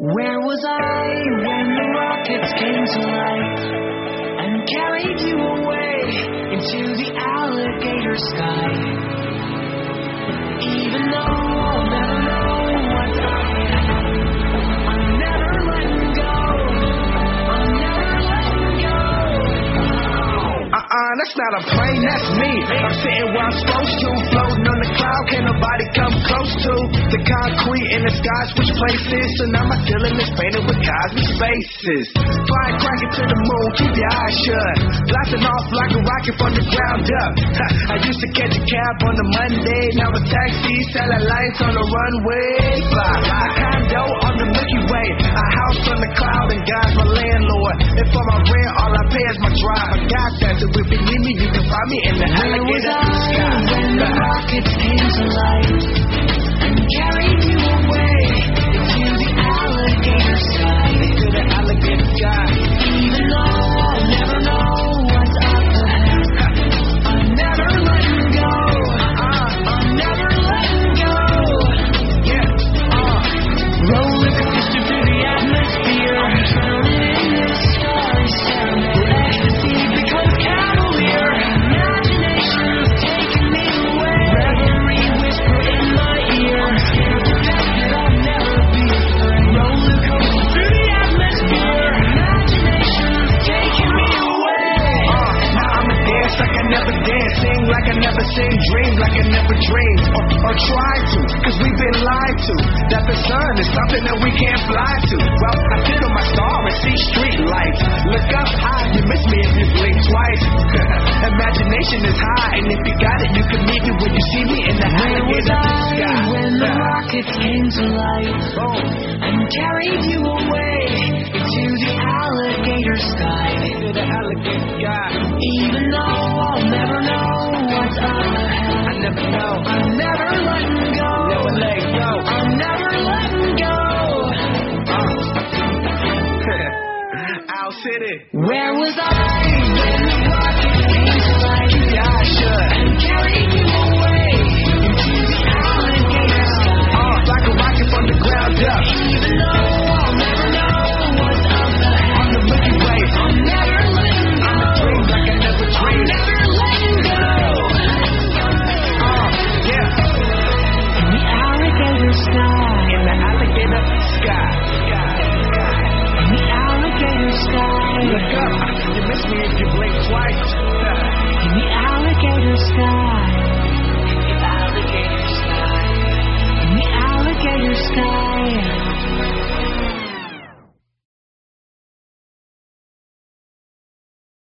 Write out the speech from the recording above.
Where was I when the rockets came to life and carried you away into the alligator sky? Even though I'll never know what's up ahead, I'm never letting go. I'm never letting go. That's not a plane, that's me. I'm sitting where I'm supposed to, floating on the cloud, can't nobody come close to the concrete in the sky, switch places. So now my ceiling is painted with cosmic spaces. Flying cracking to the moon, keep your eyes shut. Blasting off like a rocket from the ground up. I used to catch a cab on a Monday, now a taxi, selling lights on the runway. Fly, a condo on the Milky Way, a house on the cloud, and God's my landlord. And for my rent, all I pay is my drive. I got that, so if you need me, you can find me in the alligator sky. When the rockets came to life and carried you away into the alligator sky, into the alligator sky. Even though I'll never know what's up ahead, I'm never letting go. I'm never letting go. Roller coaster through the atmosphere, drowning in the starry ceremony. Ecstasy becomes cavalier, imagination's taking me away. Reverie whisper in my ear, I'm scared to death that I'll never be afraid. Roller coaster through the atmosphere, imagination's taking me away. Now I'ma dance like I never dance, sing like I never sing, dream like I never dreamed, or try to, cause we've been lied to, that the sun is something that we can't fly to. Well, I sit on my star and see street lights. Look up high, you miss me if you blink twice. Imagination is high, and if you got it, you can meet me when you see me in the alligator sky. When the rockets came to life and carried you away into the alligator sky, into the alligator sky. Even though I'll never know what's up ahead, I never know. I'm never letting go. Never let go. I'm never letting go. Owl City. Where was I when the rockets came to life? Keep your eyes shut and carried you away into the alligator sky. Like a rocket from the ground up. Even though I'll never know what's up ahead, on the Milky Way, I'm never letting go. I'm a dream like I never I'm dreamed. never letting go. In the alligator sky. In the alligator sky. In the alligator sky. Look up, you miss me if you blink twice. In the alligator sky. In the alligator sky. In the alligator sky.